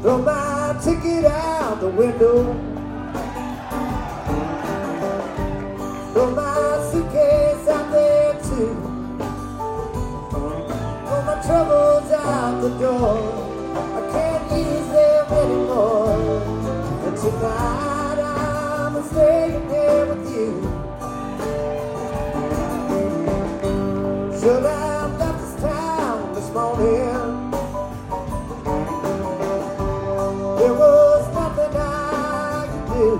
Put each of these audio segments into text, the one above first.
Throw my ticket out the window. Throw my suitcase out there too. Throw my troubles out the door. I can't use them anymore. And tonight I'm staying here with you. Should have left this town this morning. There was nothing I could do.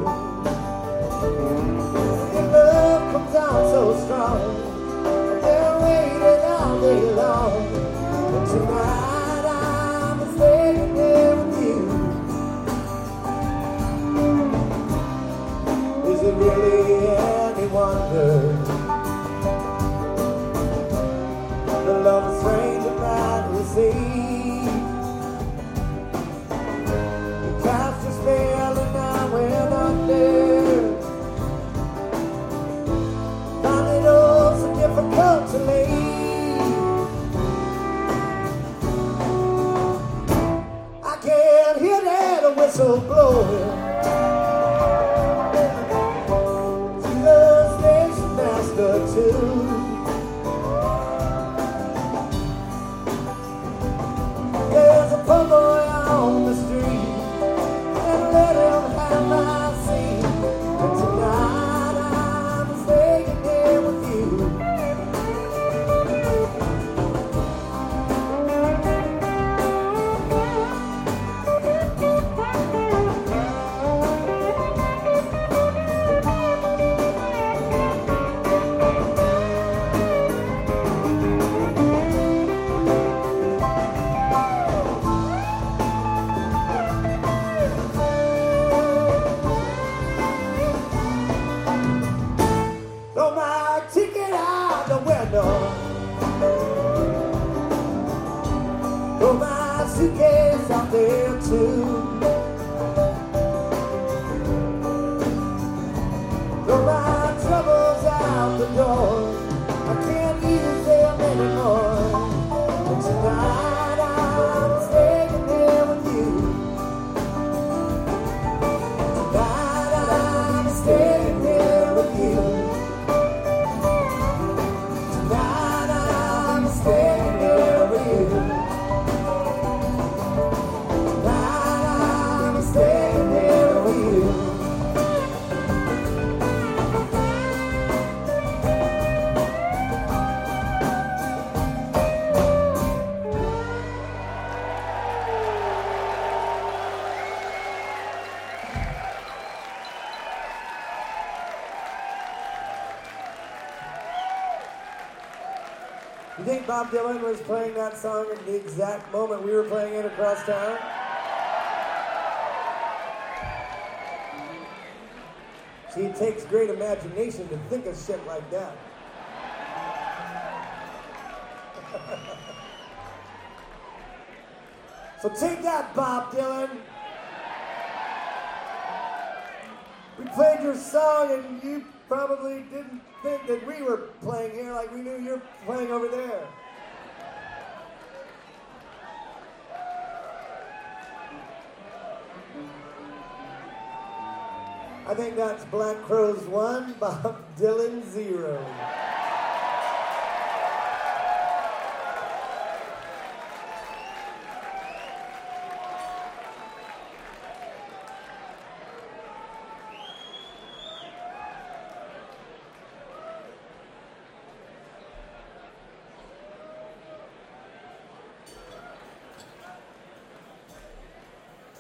Your love comes on so strong. They're waiting all day long. And tonight I'm staying there with you. Is it really any wonder? The love of stranger might receive. The cast is spell and I went under. Found it all so difficult to leave. I can't hear that whistle blowing. She's the station master too. There's a poor boy on the street, and let him have my seat. And tonight I'm staying here with you. Throw my ticket out the window. Throw my suitcase out there too. Throw my troubles out the door. I can't use them anymore. And tonight I'm staying there with you. Tonight I'm staying there with you. Tonight I'm staying there with you. Tonight I'm staying there with you. You think Bob Dylan was playing that song at the exact moment we were playing it across town? See, it takes great imagination to think of shit like that. So take that, Bob Dylan. We played your song and you probably didn't think that we were playing here like we knew you're playing over there. I think that's Black Crowes 1, Bob Dylan 0.